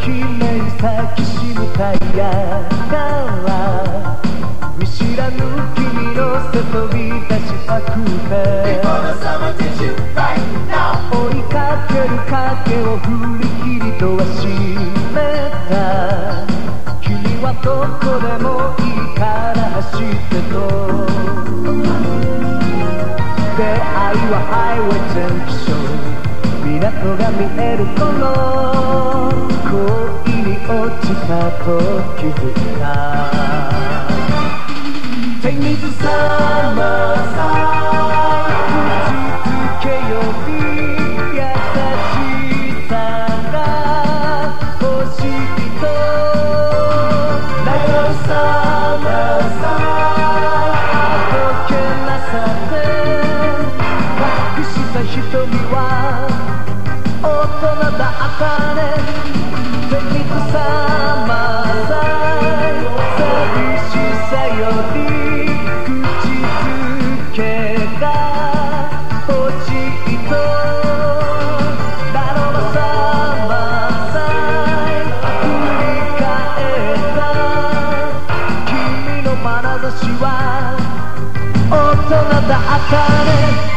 き目に咲きしむタイヤから見知らぬ君の背飛び出したくて追いかける影を振り切りとはしめた君はどこでもいいから走ってと出会いはハイウェイジャンクション港が見える頃恋に落ちたと気づいた手水さまさ口づけより優しさが欲しいとだよさまさあどけなさで隠した瞳は大人だったね手水さまさ寂しさより口づけが欲しいとだろうさまさ振り返った君の眼差しは大人だったね